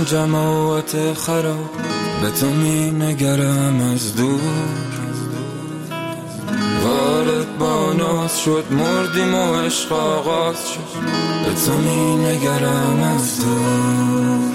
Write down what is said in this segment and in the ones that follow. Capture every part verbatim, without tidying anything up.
جماعت خراب به تو می نگرم از دور. وارد با ناز شد مردیم و عشق آغاز شد به تو می نگرم از دور.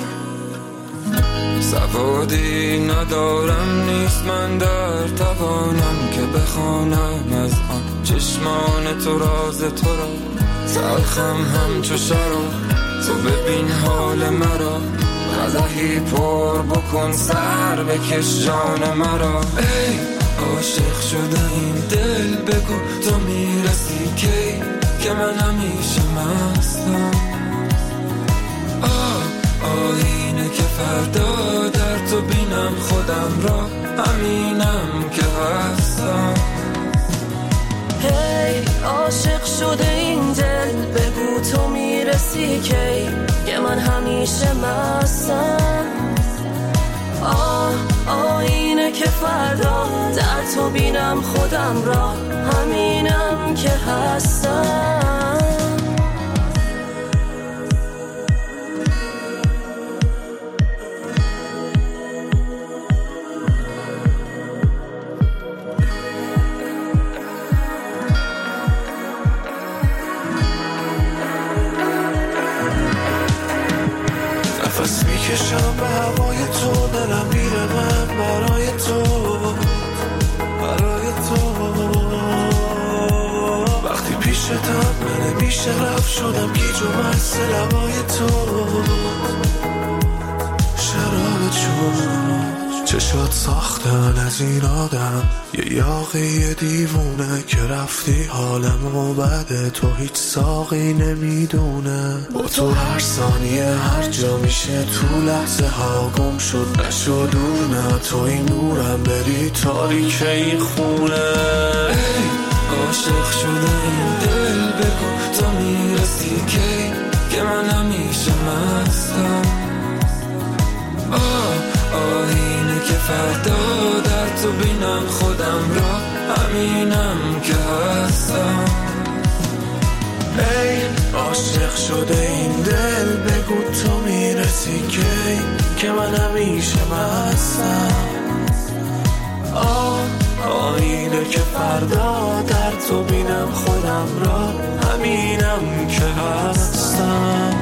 سوادی ندارم نیست من در توانم که بخوانم از آن چشمان تو راز تو را. تلخم همچو شراب تو ببین حال مرا. قدحی پر بکن سر بکش جان مرا. ای عاشق شده این دل بگو تو میرسی کی که من همیشه مستم. آه آینه که فردا در تو بینم خودم را همینم که هستم. هی عاشق شده این دل بگو تو میرسی کی که من همیشه مستم. آه آینه که فردا در تو بینم خودم را همینم که هستم. نفس میکشم به هوای تو دلم میره من برای تو برای تو. وقتی پیشتم من نمیشه رفت شدم گیج و مست لبای تو. شراب چون چشات ساختن از این آدم یه یاقی دیوونه که رفتی حالمو بده تو هیچ ساقی نمیدونه. با تو هر ثانیه هر جا میشه تو لحظه ها گم شد نشد دور نه تو این نورم بری تاریک این خونه. ای عاشق شده این دل بگو تو میرسی کی که من همیشه مستم. آه آینه که فردا در تو بینم خودم را همینم که هستم. ای عاشق شده این دل بگو تو میرسی کی که من همیشه مستم. آه آینه که فردا در تو بینم خودم را همینم که هستم.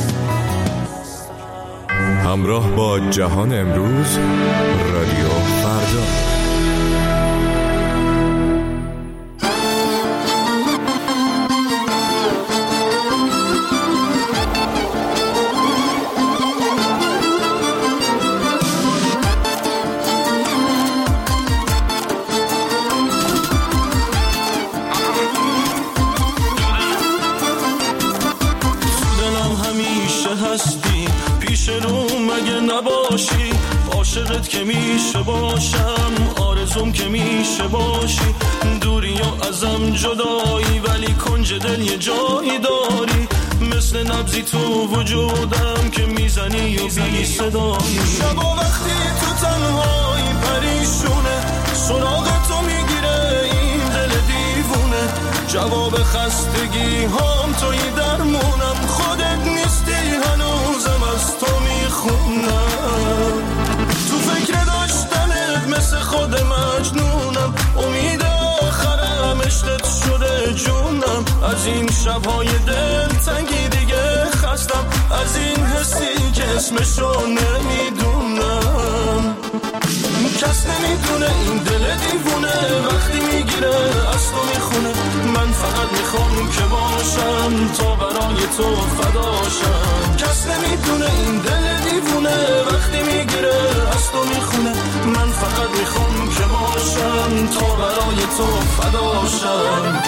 همراه با جهان امروز رادیو فردا. پیش رو مگه نباشی عاشقت که میشه باشم آرزوم که میشه باشی. دوری و ازم جدایی ولی کنج دل یه جایی داری مثل نبضی تو وجودم که میزنی و بی صدایی. شب و وقتی تو تنهایی پریشونه سراغ تو میگیره این دل دیوونه. جواب خستگی هم توی درمونم خودت نیستی هنوزم از تو میخونم. تو فکر داشتنت مثل خود مجنونم امید آخرم عشقت شده جونم. از این شبهای دل تنگی دیگه خستم از این حسی که اسمشو نمیدونم. کس نمیدونه این دل دیوونه وقتی میگیره از تو میخونه. من فقط میخوام که باشم تا برای تو فداشم. کس نمیدونه این دل دیوونه وقتی میگیره از تو میخونه. من فقط میخوام که باشم تا برای تو فداشم.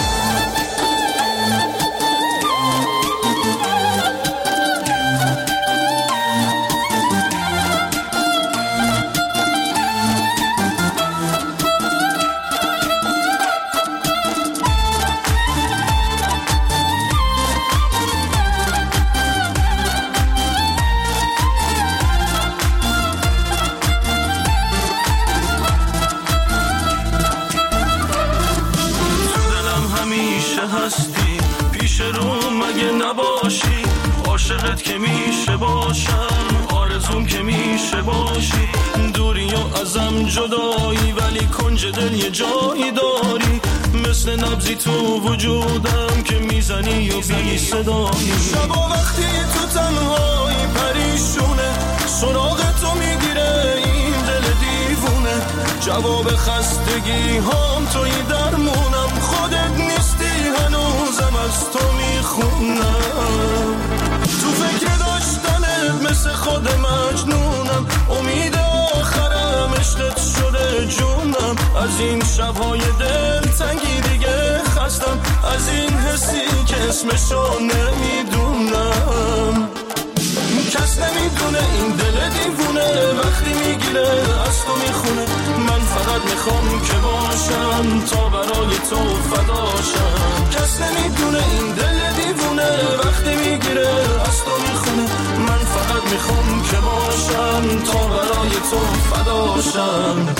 هستی پیش رو مگه نباشی عاشقت که میشه باشم آرزوم که باشی، دوری و ازم جدایی ولی کنج دل یه جایی داری، مثل نبضی تو وجودم که میزنی و بی صدایی. شبا وقتی تو تنهایی پریشونه، سراغ تو میگیره این دل دیوونه، جواب خستگی هم توی درمونم، خودت نیستی هنوزم از تو میخونم، تو فکر داشتنت مثل خود مجنونم، امید آخرم عشقت شده جونم، از این شبهای دل تنگی دیگه خستم، از این حسی که اسمشو نمیدونم، کس نمیدونه این دل دیوونه وقتی میگیره از تو میخونه، من فقط میخوام که باشم تا برای تو فداشم، کس نمیدونه این دل دیوونه وقتی میگیره از تو میخونه، من فقط میخوام که باشم تا برای تو فداشم.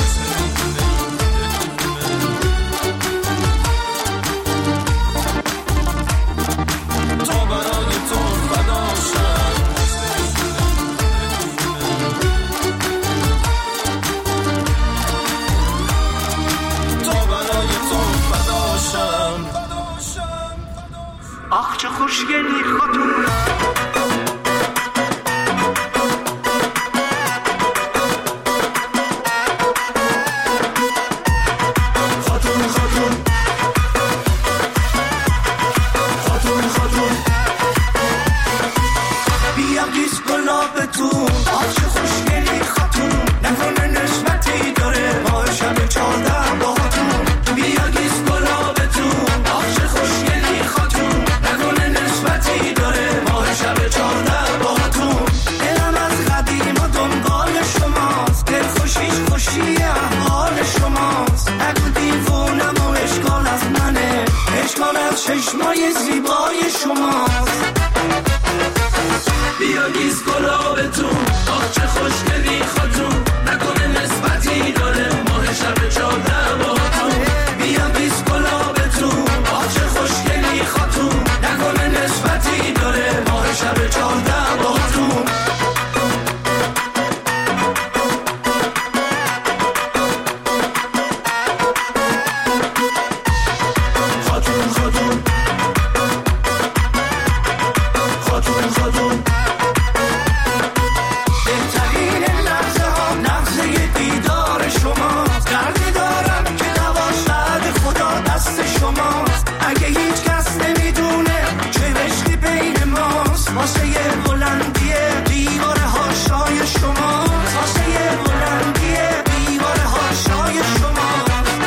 آخ چه خوشگلی خاتون، خاتون خاتون خاتون خاتون بیا گیس گلابتون، آخ چه خوشگلی خاتون، نکنه نسبتی داره ما شب چهارده باهاتون، بیا گیس گلابتون، آخ چه خوشگلی خاتون، نکنه نسبتی داره ما شب چهارده باهاتون، دلم از قدیم و دنبال شماست، دل خوشیش خوشی احوال شماست، نگو دیوونم و اشکال از منه، اشکال از چشمای زیبای شماست، بیا گیز گلابتون، آخ چه خوشگلی خاتون، نکنه نسبتی داره ماه شب چهارده باهاتون، بیا گیز گلابتون، آخ چه خوشگلی خاتون، نکنه نسبتی داره ماه شب چهارده باهاتون. خاتون خاتون خاتون خاتون بهترین لحظه ها لحظه دیدار شماست، دردی دارم که دواش بعد خدا دست شماست، اگه هیچ کس نمیدونه چه عشقی بین ماست، واسه یه بلندیه دیوار هاشای شماست، واسه یه بلندیه دیوار هاشای شماست،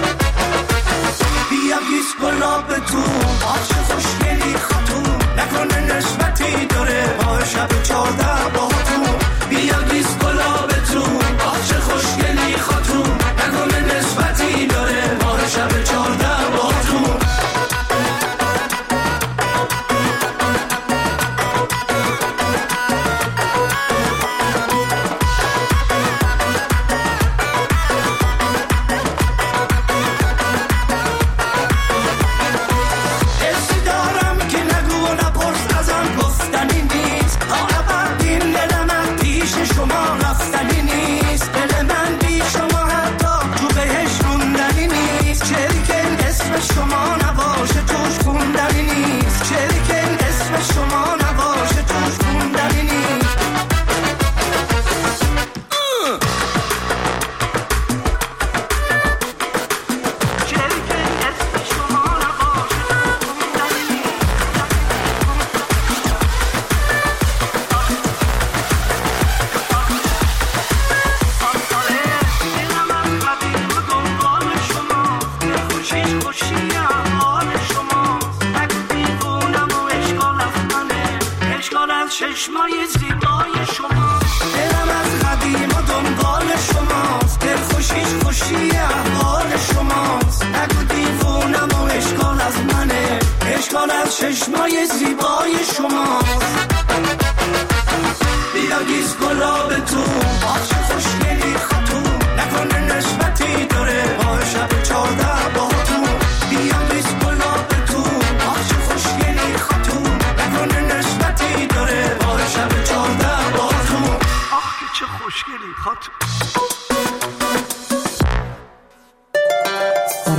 بیا گیس گلابتون، آخ چه خوشگلی خاتون، نکنه نسبتی داره با شب چهارده باهاتون، بیا گیس گلابتون، آخ چه خوشگلی خاتون، نکنه نسبتی داره با شب چهارده باهاتون. حسی دارم که نگو و نپرس ازم گفتنی نیست، تا ابد این دل من پیش شما رفتنی نیست، دل من بی شما حتی تو بهش موندنی نیست، چریکن اسم شما نباشه توش خوندنی نیست، چریکن اسم شما نباشه توش خوندنی نیست. چریکن اسم شما نباشه توش خوندنی نیست. دلم از قدیم و دنبال شماست، دل خوشیش خوشی احوال شماست، نگو دیوونم و اشکال از منه، اشکال از چشمای زیبای شماست، دلم از قدیم و دنبال شماست، دل خوشیش خوشی احوال شماست، نگو دیوونم و اشکال از منه، اشکال از چشمای زیبای شماست، بیا گیز گلابتون، آخ چه خوشگلی خاتون، نکنه نسبتی داره با شب چهارده باهاتون، بیا گیز گلابتون، آخ چه خوشگلی خاتون، نکنه نسبتی داره با شب چهارده باهاتون، آخ چه خوشگلی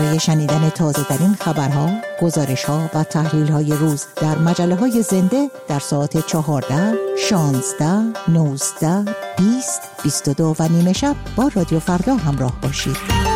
برای شنیدن تازه ترین خبرها، گزارش‌ها و تحلیل‌های روز در مجله‌های زنده در ساعت چهارده، شانزده، نوزده، بیست، بیست و دو و نیمه شب با رادیو فردا همراه باشید.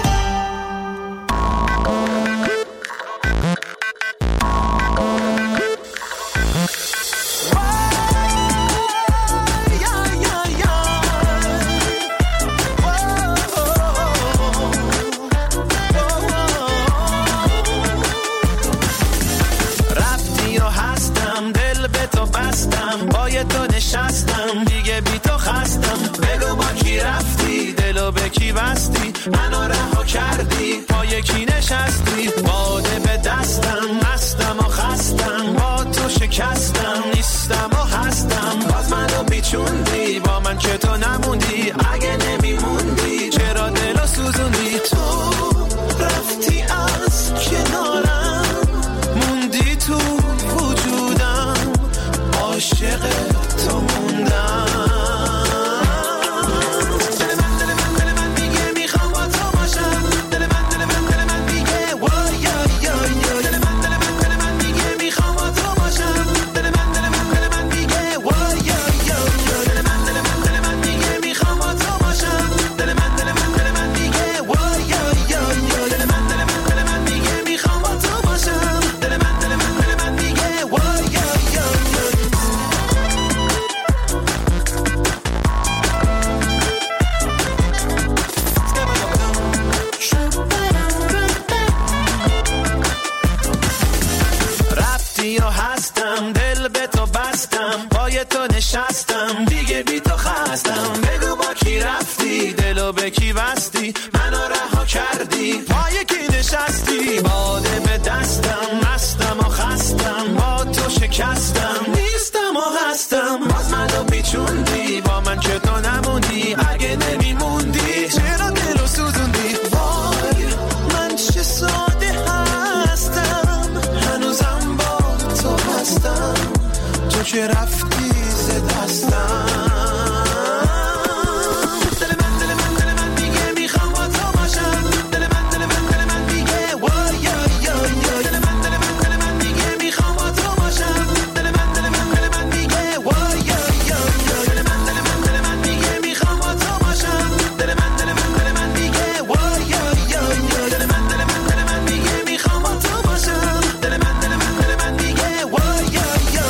منو رها کردی پای کی نشستی باده به دستم مستم و خستم با تو شکستم نیستم و هستم باز منو بیچوندی با من که تو نموندی اگه نمیموندی چرا دلو سوزوندی تو رفتی از کنارم موندی تو وجودم عاشق تو موندم نشستم دیگه بی تو خستم بگو با کی رفتی دلو به کی بستی منو رها کردی پای کی نشستی باده به دستم مستم و خستم با تو شکستم نیستم و هستم باز منو بیچوندی با من که تو نموندی اگه نمیموندی چرا دلو سوزوندی وای من چه ساده هستم هنوزم با تو هستم تو که رفتی دستم دل من دل من دل من دیگه میخوام با تو باشم دل من دل من دل من دیگه وای یا یا یا دل من دل من دل من دیگه میخوام با تو باشم دل من دل من دل من دیگه وای یا یا یا دل من دل من دل من دیگه میخوام با تو باشم دل من دل من دل من دیگه وای یا یا یا دل من دل من دل من دیگه میخوام با تو باشم دل من دل من دل من دیگه وای یا یا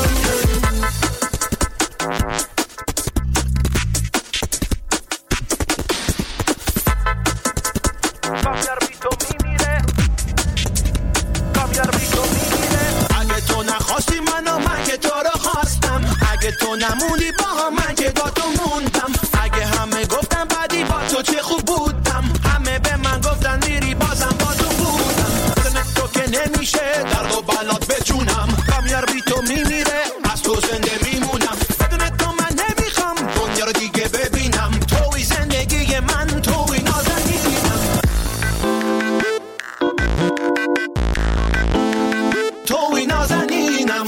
تو نموندی با من که با تو موندم اگه همه گفتم بعدی با تو چه خوب بودم همه به من گفتن میری بازم با تو بودم بدون تو که نمیشه درد و بلات به جونم کامیار بی تو میمیره از تو زنده میمونم بدون تو من نمیخوام دنیا رو دیگه ببینم توی زندگی من توی نازنینم توی نازنینم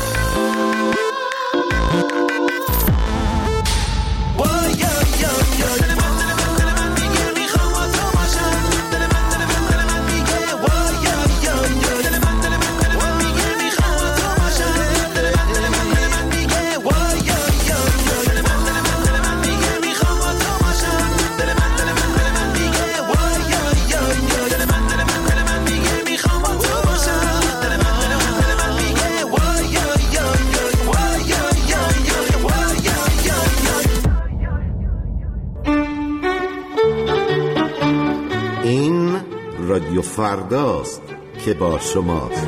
رادیو فرداست که با شماست.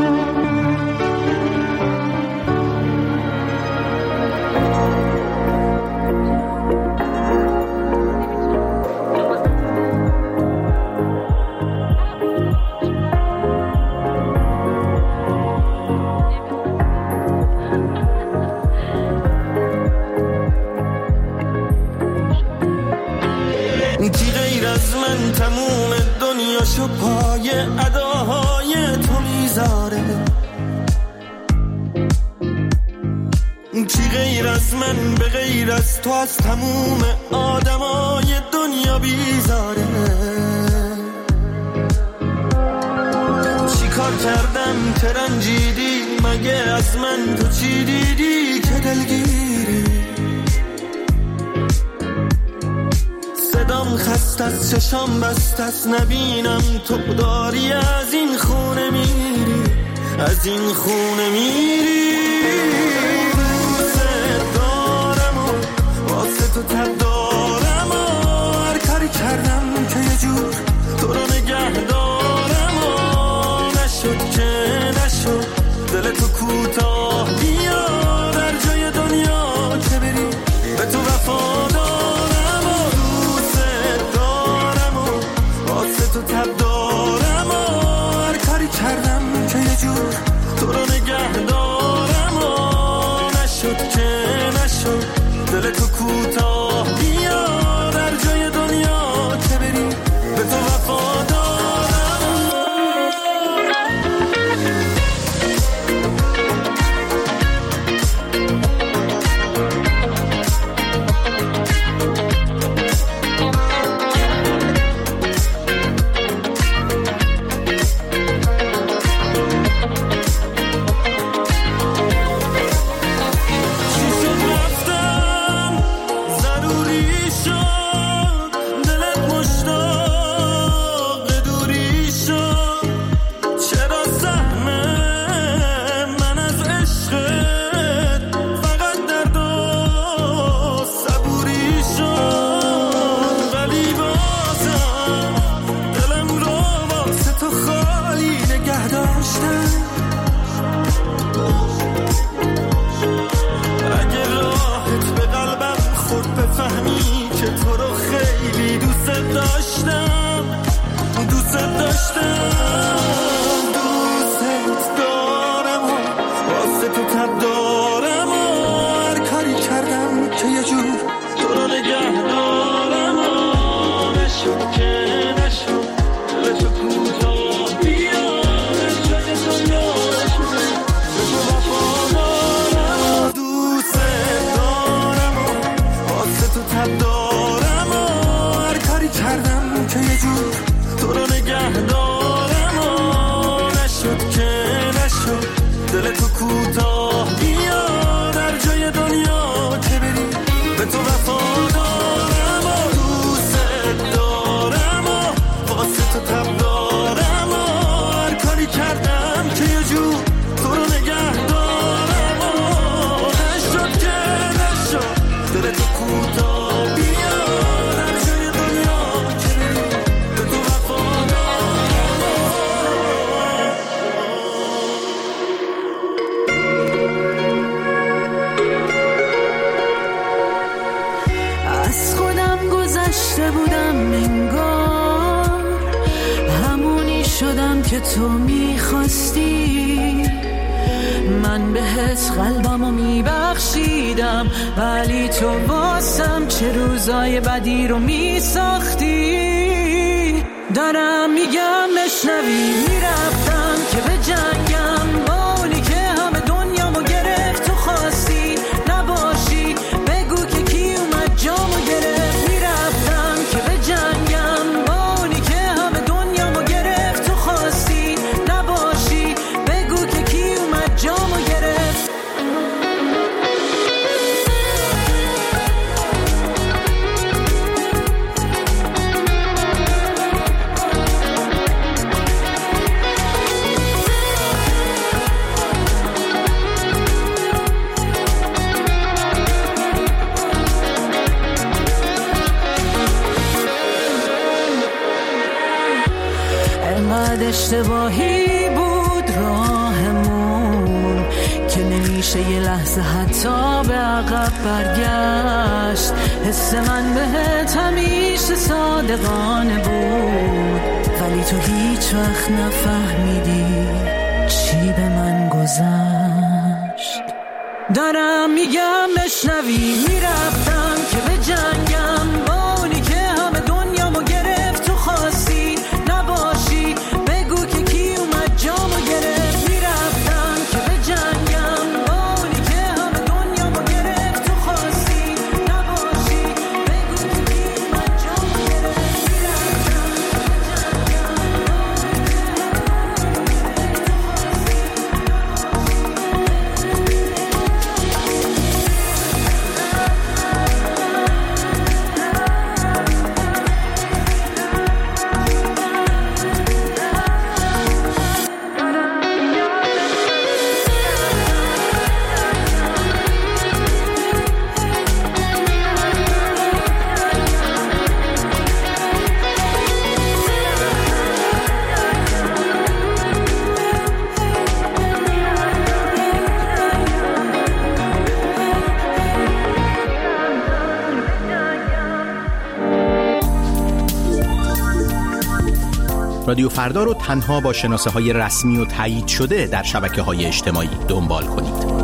کی غیر از من تموم دنیاشو پای اداهای تو میذاره، کی غیر از من به غیر از تو از تموم آدمای دنیا بیزاره. کردم که رنجیدی، مگه از من تو چی دیدی که دلگیری؟ صدام خست از چشام بست از نبینم تو داری از این خونه میری، از این خونه میری. دوست دارم و واسه تو تب دارم و هر کاری کردم که یه جور تو رو نگه دارم و نشد که نشد دل تو کوتاه بیا در جای دنیا که بری به تو وفادارم و دوست دارم و واسه تو تب دارم و هر کاری کردم که یه جور تو رو نگه دارم و نشد که نشد دل تو کوتاه بیا در جای دنیا که بری به تو وفادارم. که تو میخواستی، من بهت قلبمو میبخشیدم، ولی تو واسم چه روزای بدی رو میساختی. دارم میگم بشنوی، میرفتم که به جنگم با اونی که همه دنیامو گرفت. تو خواستی نباشی، بگو که کی اومد جامو گرفت. میرفتم که به جنگم با اونی که همه دنیامو گرفت. تو خواستی نباشی، بگو که کی اومد جامو گرفت. اشتباهی بود راهمون که نمیشه یه لحظه حتی به عقب برگشت. حس من بهت همیشه صادقانه بود، ولی تو هیچ وقت نفهمیدی چی به من گذشت. دارم میگم بشنوی، میرفتم که به جنگم با اونی که همه دنیامو گرفت. تو خواستی نباشی، بگو که کی اومد جامو گرفت. میرفتم که به جنگم با اونی که همه دنیامو گرفت. تو خواستی نباشی، بگو که کی اومد جامو گرفت. میرفتم که به جنگم با اونی که همه دنیامو گرفت. تو رادیو فردا رو تنها با شناسه های رسمی و تایید شده در شبکه های اجتماعی دنبال کنید.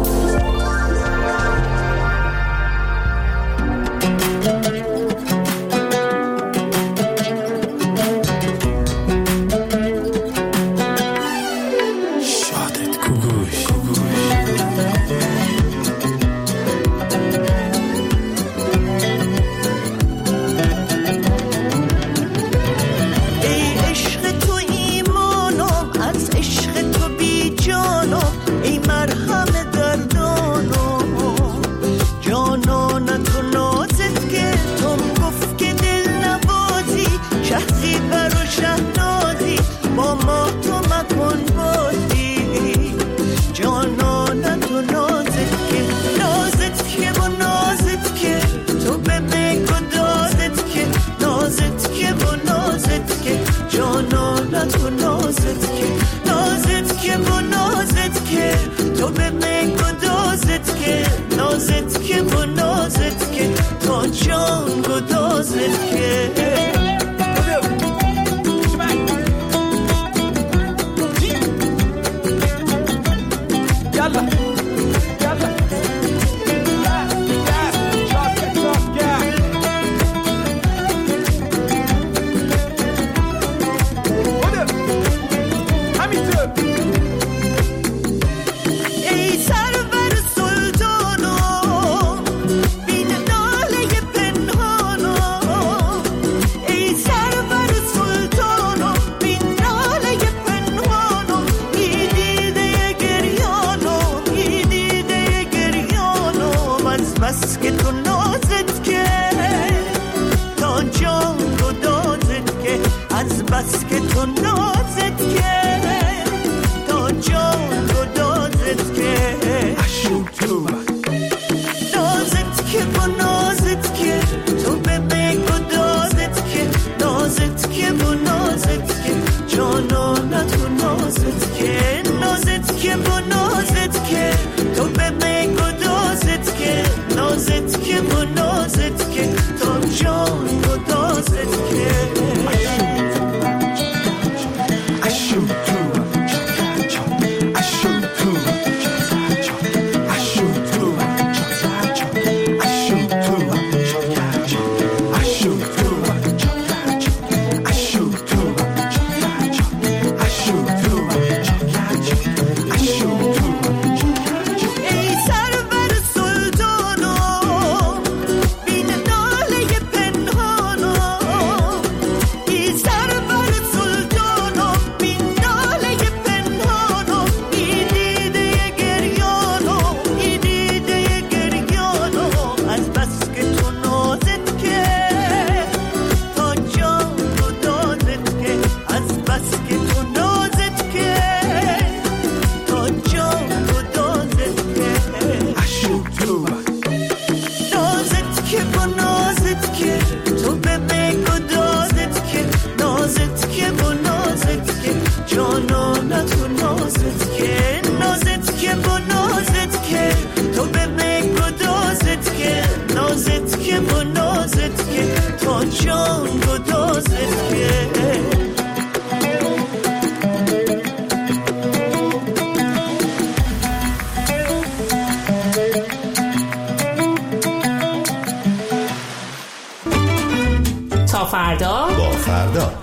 تا فردا با فردا.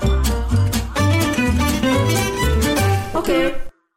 اوکی.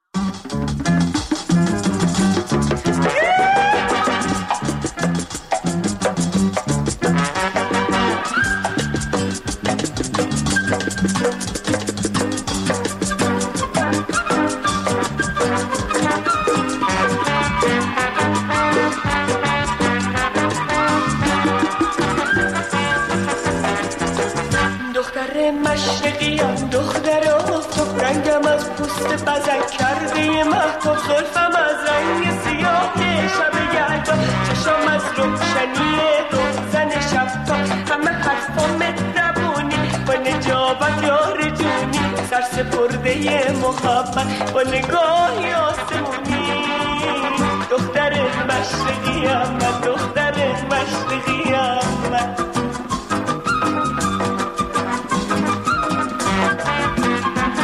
مشرقیم دختر آفتاب رنگم از پوست بزن کرده مهتاب زلفم از رنگ سیاه شب یلدا چشم از روشنی روزن شبتاب همه حرفام مهربونی با نجابت یار جونی سرسپرده محبت با نگاهی آسمونی دختر مشرقیم من دختر مشرقیم من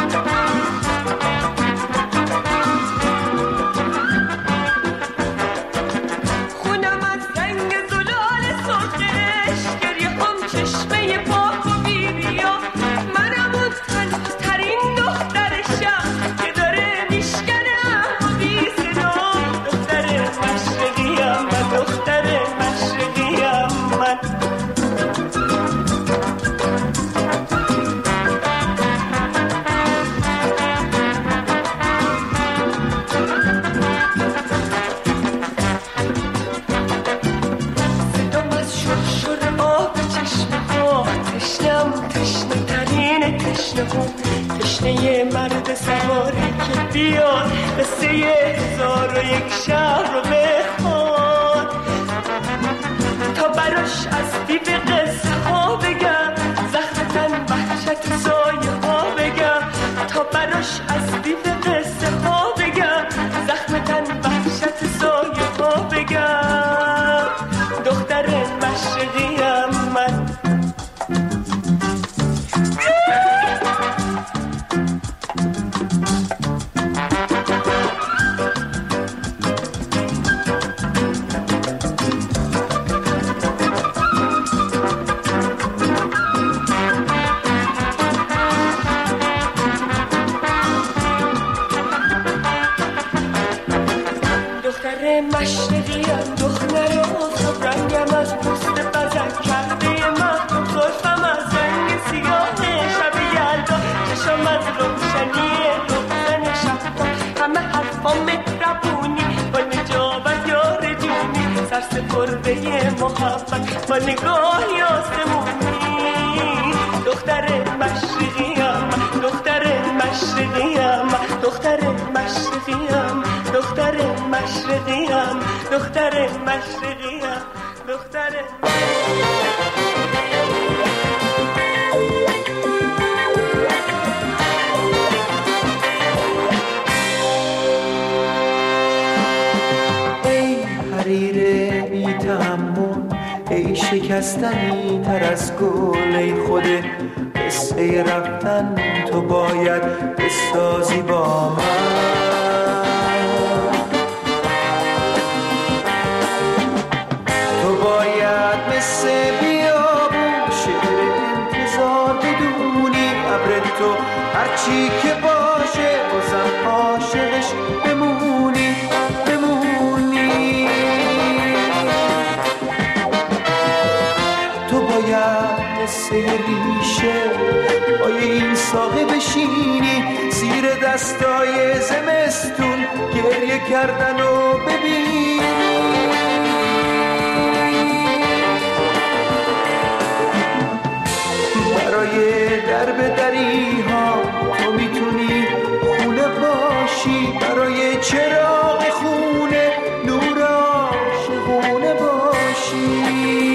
تشنه هم تشنه مرد سواری که بیاد قصه هزار و یک شهر رو بخواد تا براش از دیو قصه ها بگم زخم تن وحشت سایه ها بگم تا براش از دیو قصه ها بگم زخم تن وحشت سایه ها بگم دختر مشرقیم من مشرقیم دختر آفتاب رنگم از پوست بزن کرده مهتاب زلفم از رنگ سیاه شب یلدا چشم از روشنی روزن شبتا همه حرفا مهربونی با نجابت یار جونی سرسپرده محبت با نگاه آسمونی دختر مشرقیم دختر مشرقیم دختر مشرقیم دختر مشرقیم دختر مشرقیم دختر ای حریر بی تحمل ای شکستنی تر از گل ای خود قصه رفتن تو باید بسازی با من مثل بیابون شعر انتظار بدونی عبر تو هرچی که باشه بازم عاشقش بمونی بمونی تو باید مثل ریشه پای این ساقه بشینی زیر دستای زمستون گریه کردن و ببینی برای درب دری ها تو میتونی خونه باشی برای چراغ خونه نور عاشقونه باشی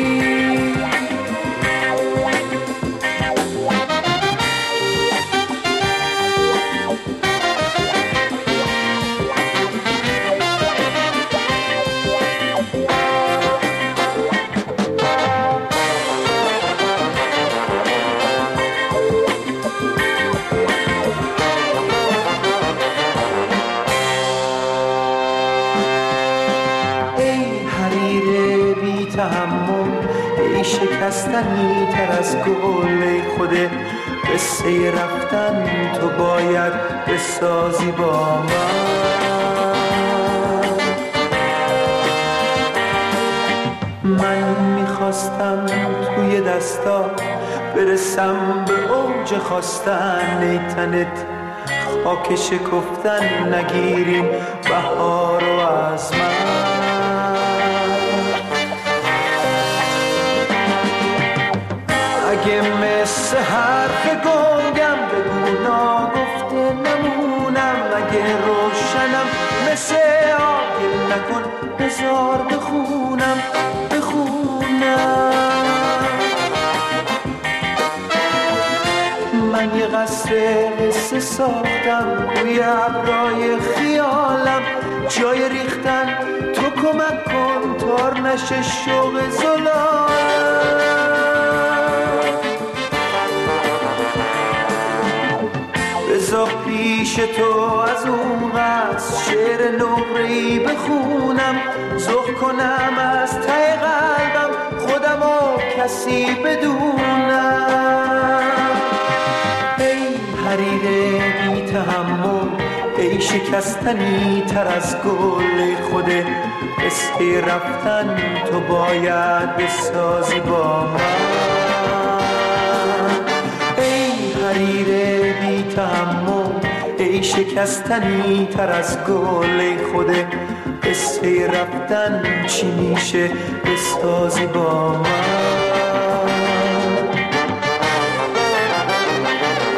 شکستنی تر از گل ای خود قصه رفتن تو باید بسازی با من من میخواستم توی دستا برسم به اوج خواستن ای تنت خاک شکفتن نگیریم بهار رو از من اگه مثل حرف گنگم بگو ناگفته نمونم اگه روشنم مثل آگل نکن بذار بخونم بخونم من یه قصر قصه ساختم روی ابرای خیالم جای ریختن تو کمک کن تار نشه شوق زلالم بذار پیش تو از اون قصد شعر نقره‌ای بخونم ذوق کنم از ته قلبم خودم و کسی بدونم ای حریر بی تحمل ای شکستنی تر از گل ای خود قصه رفتن تو باید بسازی با من ای حریر بی تحمل ای شکستنی تر از گل ای خود قصه رفتن چی میشه بسازی با من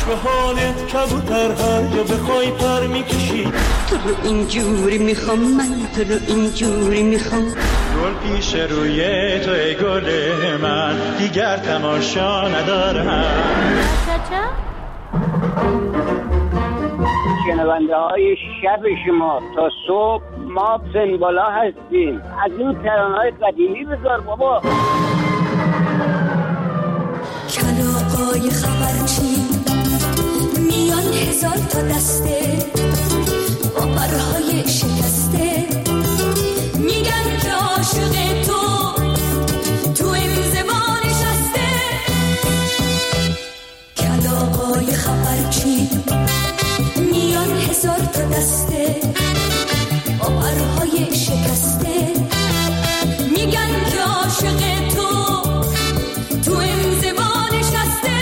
به حال کبوترها یا بخوای پر میکشی. تو رو اینجوری میخوام من، تو رو اینجوری میخوام. گل پیش روی تو ای گل من، دیگر تماشا ندارم. شنونده های شب شما تا صبح ما سنبالا هستیم. از این ترانه‌های قدیمی بذار بابا. کلاغای خبرچی میان هزار تا دسته با پرهای شکسته، میگن که عاشق تو تو انزوا نشسته. کلاغای خبرچی میان هزار تا دسته با پرهای شکسته، میگن که عاشق تو تو انزوا نشسته.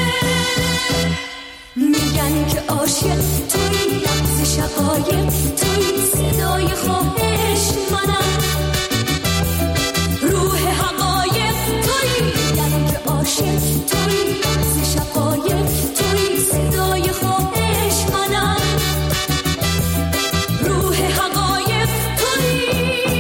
میگن که عاشق توی لحظه شقایق، توی صدای خواهش منم، روح حقایق توی. میگن که عاشق توی لحظه شقایق، توی صدای خواهش منم، روح حقایق توی.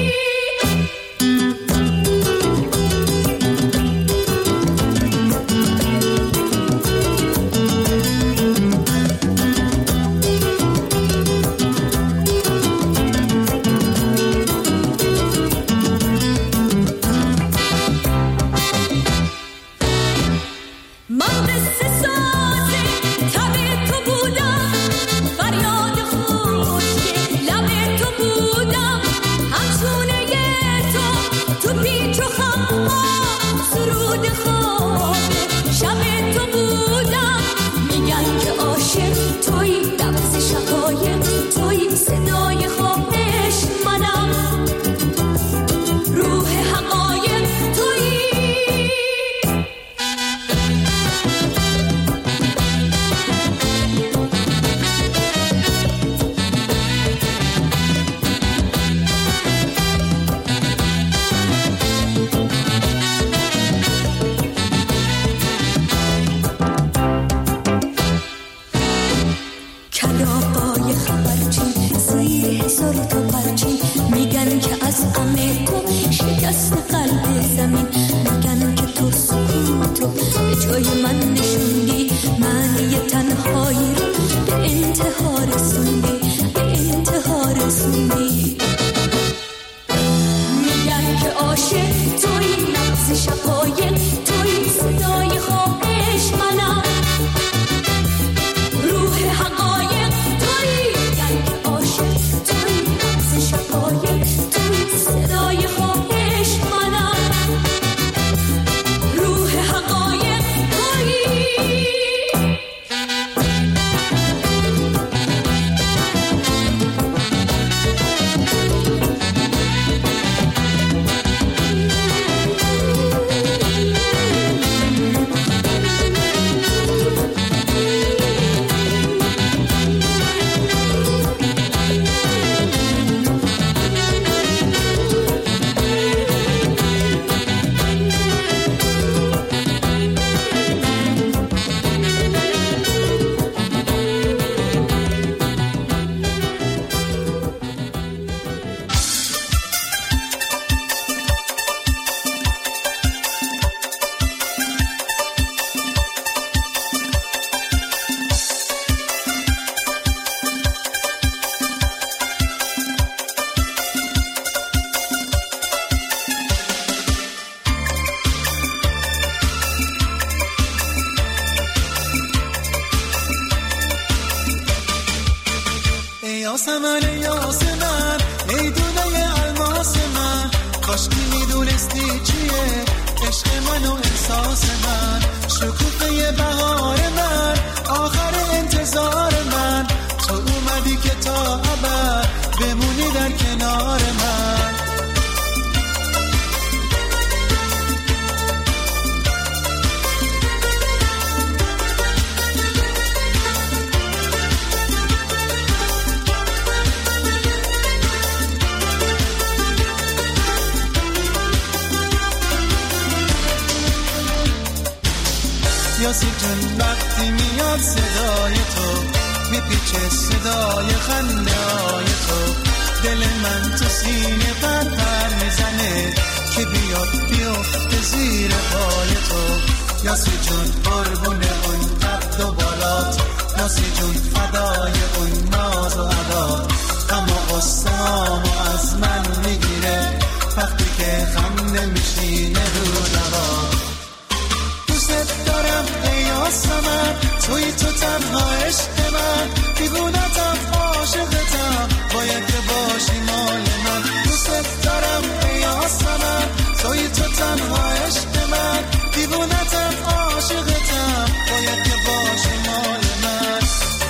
یاسمن یاسمن ای دونه الماس من، کاش که میدونستی چیه عشق من و احساس من، شکوفه بهار من، آخر انتظار من، تو اومدی که تا ابد بمونی در کنار من. یاسی جون وقتی میاد میاد صدای تو، میپیچه صدای خنده های تو، دل من تو سینه پر پر میزنه که بیاد بیفته زیر پای تو. یاسی جون قربون اون قد و بالات، یاسی جون فدای اون ناز و عدات، اما قصه‌امو از من میگیره وقتی که خنده میشینه رو لبات. دوست دارم ای آسمان، توی تو تنها عشق من، دیوونتم عاشقتم، باید که باشی مال من. دوست دارم ای آسمان، توی تو تنها عشق من، دیوونتم عاشقتم، باید که باشی مال من.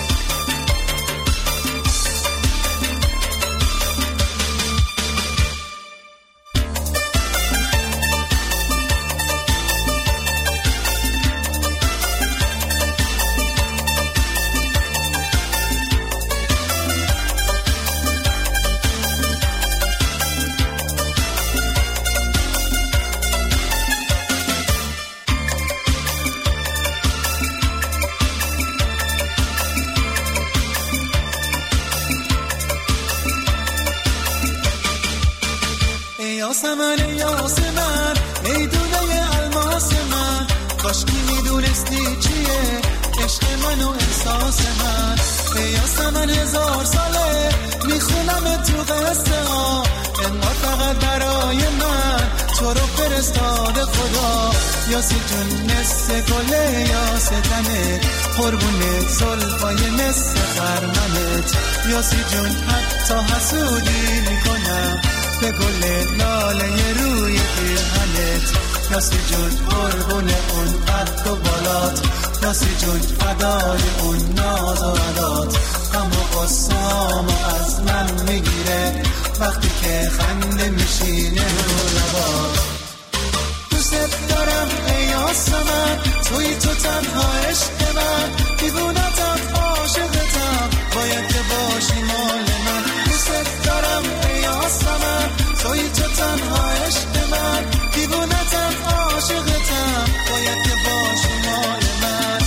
یاسمن یاسمن ای دونه الماس من، کاش که میدونستی چیه عشق من و احساس من. ای یاسمن هزار ساله میخونم تو قصه ها، انقدر فقط برای من تو رو فرستاده خدا. یاسی جون نسه گله یاستنه، قربون زلفای نسه خرمنت. یاسی جون حتی حسودی میکنم به گل لاله روی پیرهنت. یاسی جون قربون اون قد و بالات، یاسی جون فدای اون ناز و عدات، اما قصه‌امو از من میگیره وقتی که خنده میشینه رو لبات. دوست دارم ای آسمان، توی تو تنها عشق من، دیوونتم عاشقتم، باید که باشی مال من. دوست دارم ای آسمان، توی تو تنها عشق من، دیوونتم عاشقتم، باید که باشی مال من.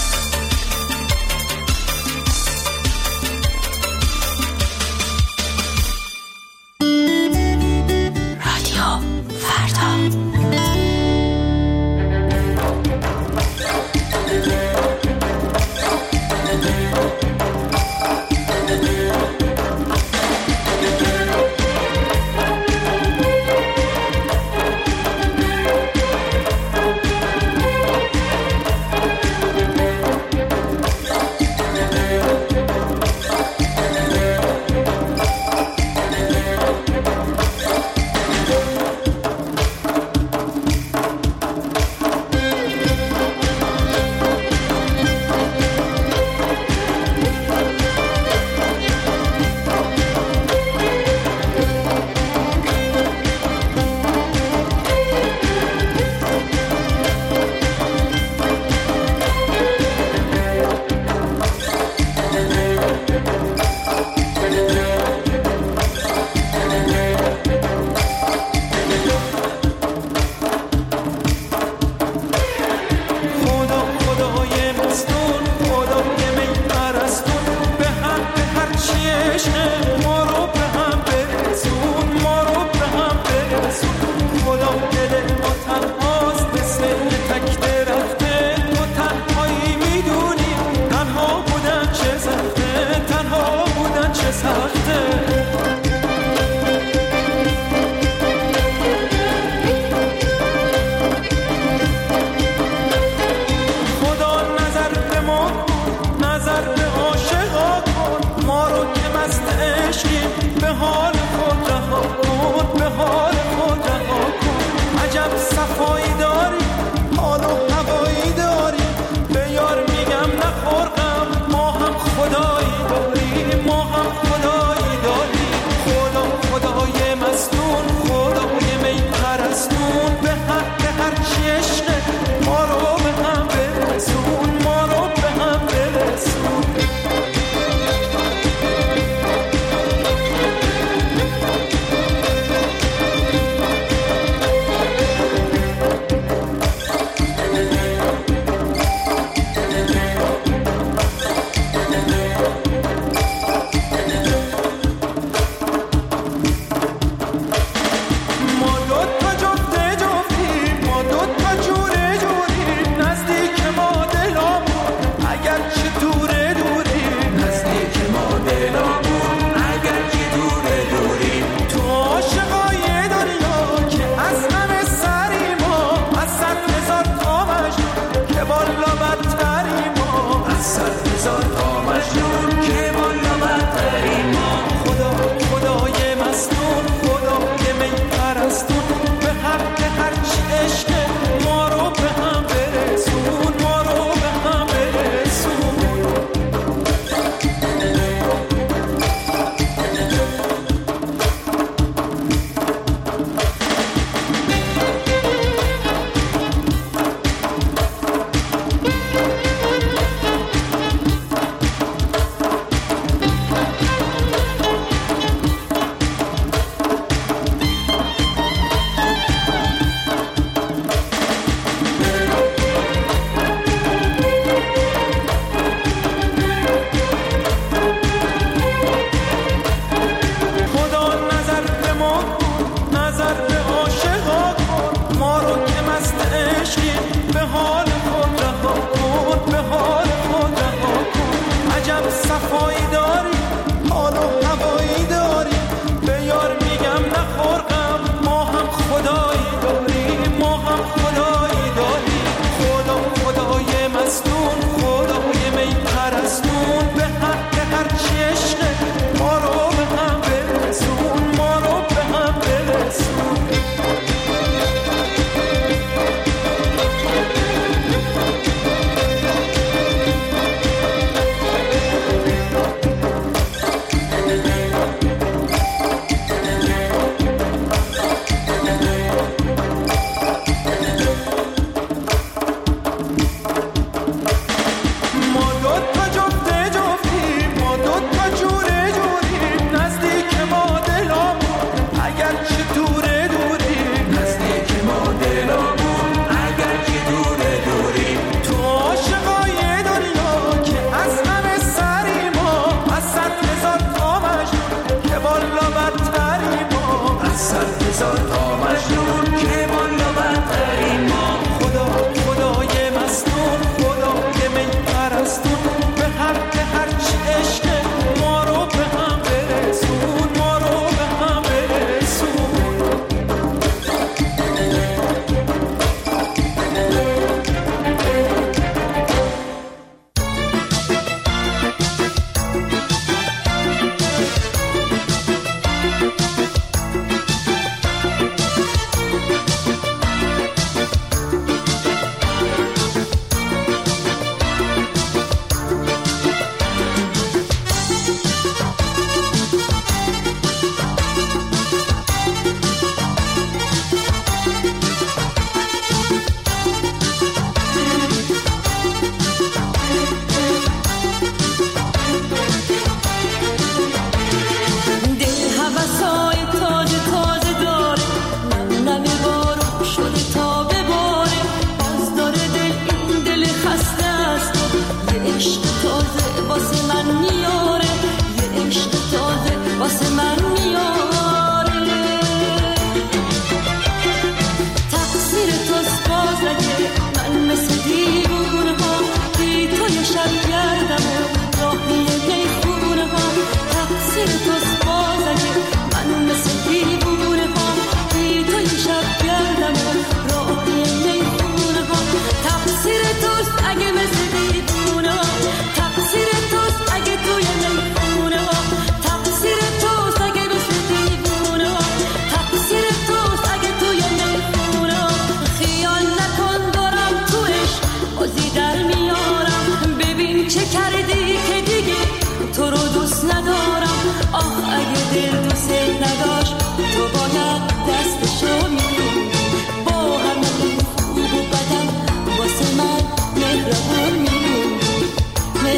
رادیو فردا.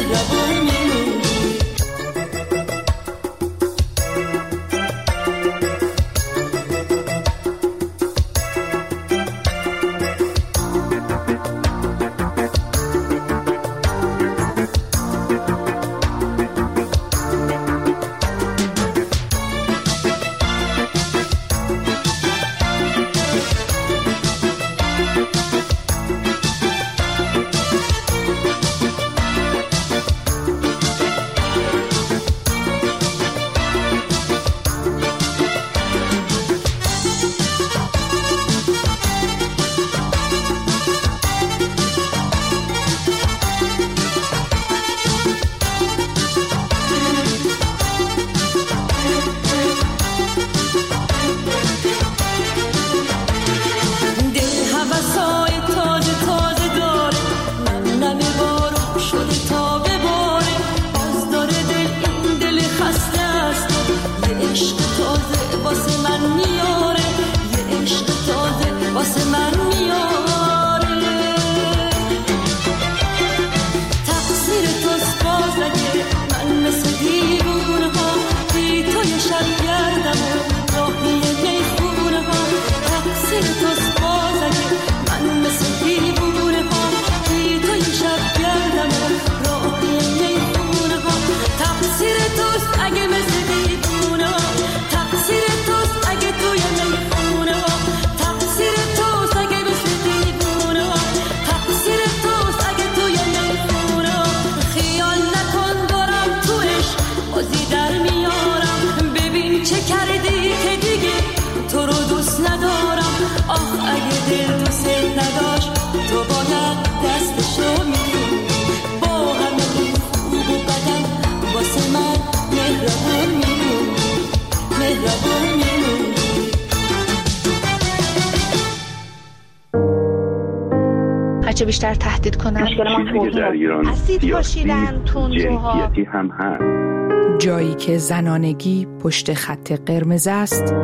مهربون میمونی. هرچه بیشتر تهدید کنن چیزی در ایران اسید پاشیدن تندروها جنسیتی هم هست. جایی که زنانگی پشت خط قرمز است.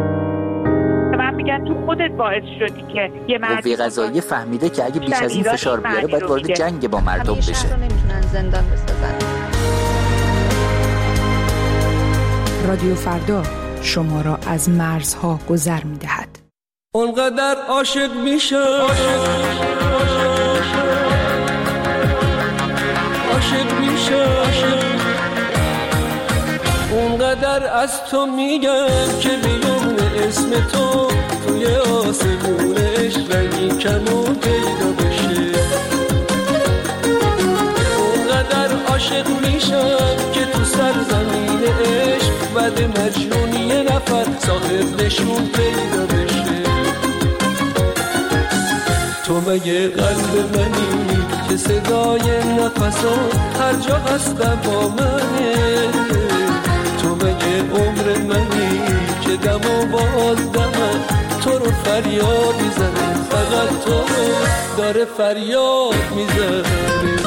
من میگن تو خودت باعث شدی که یه مردی قوه قضاییه فهمیده که اگه بیش از این فشار بیاره باید وارد جنگ با مردم بشه. همیشه رو نمیتونن زندان بسازن. رادیو فردا شما را از مرزها گذر می‌دهد. اونقدر عاشق میشه عاشق میشه اونقدر از تو میگم که بیرون اسم تو توی آسمونش رنگی کمون پیدا بشه. اونقدر عاشق میشم که تو سرزمین عشق بعد مجنون یه نفر صاحب نشون پیدا بشه. تو مگه قلب منی که صدای نفسات هر جا هستم با منه؟ تو مگه عمر منی که دم و باز دمم تو رو فریاد میزنه، فقط تو رو داره فریاد میزنه.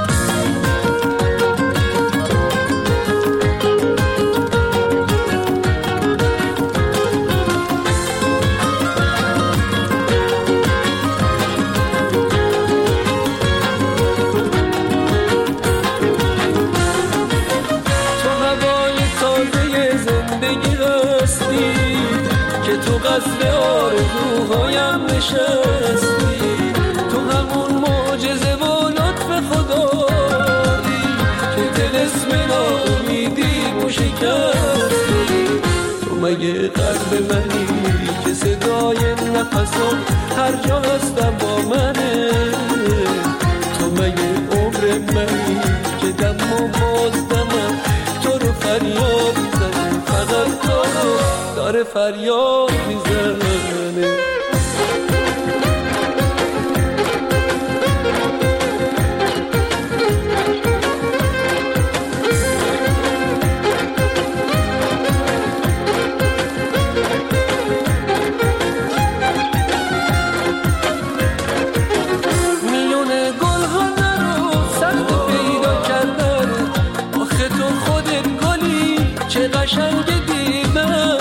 تو قصد آرزوهایم نشستی، تو همون معجزه و لطف خدایی که طلسم ناامیدی و شکستی. تو مگه قلب منی که صدای نفسم هر جا هستم با منه؟ تو مگه عمر منی که دم و باز دمم تو رو فریاد میزنه، فقط تو رو داره فریاد میزنه. میونه گل ها نرو سخت پیدا کردن، آخه تو خودت گلی چه قشنگ دیدن.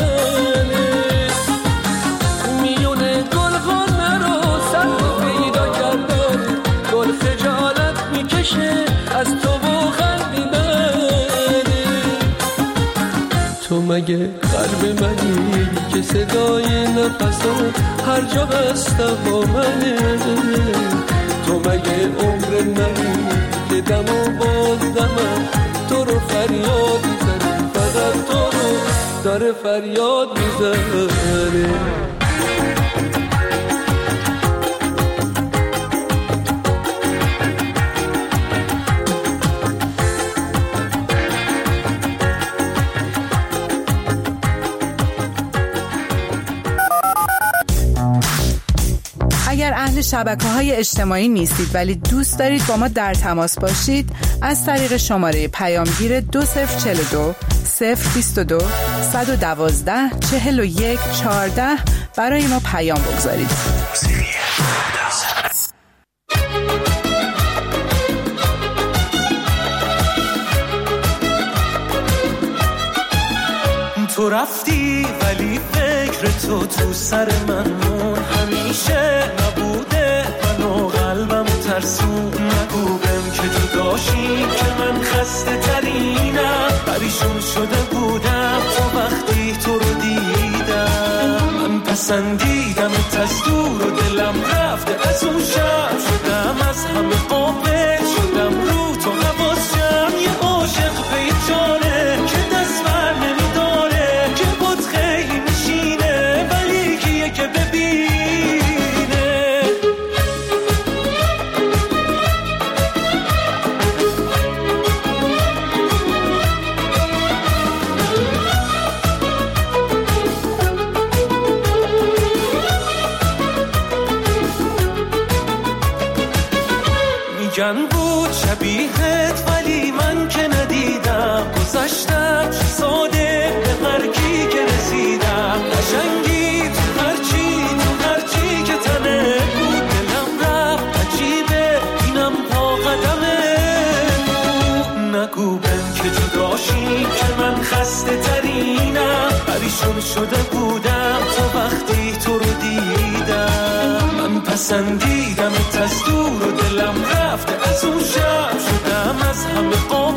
میونه گل ها نرو سخت پیدا کردن، گل خجالت میکشه از تو و خنده مگه قلب منی که صدای نفسات هر جا هستم با منه؟ تو مگه عمر منی که دم و باز دمم تو رو فریاد میزنی، فقط تو رو داره فریاد میزنه. اگر اهل شبکه‌های اجتماعی نیستید ولی دوست دارید با ما در تماس باشید، از طریق شماره پیامگیر دو صفر چهل و دو صفر بیست و دو صد و دوازده چهل و یک چهارده برای ما پیام بگذارید. تو رفتی ولی فکر تو تو سر من مون، همیشه نبوده من و قلبم ترسون. نگو بهم که جداشی که من خسته ترینم، پریشون شده بودم تو وقتی تو رو دیدم. من پسندیدم از دور و دلم رفته از اون شب، شدم از همه قابل شدم رو تو حواسم. یه عاشق پیچانه که دست بر نمیداره، که بود خیلی میشینه ولی کیه که ببینه. میگن بود شبیهت ولی من که ندیدم، گذشتم ساده به مرگی که رسیدم. قشنگی تو هرچی تو هرچی که تنه بود، دلم رفت عجیبه اینم پا قدمه بود. نگو بهم که جداشی که من خسته ترینم، پریشون شده بودم تو وقتی تو رو دیدم. من پسندیدم از دور و دلم رفته از اون شب، شدم از همه قابل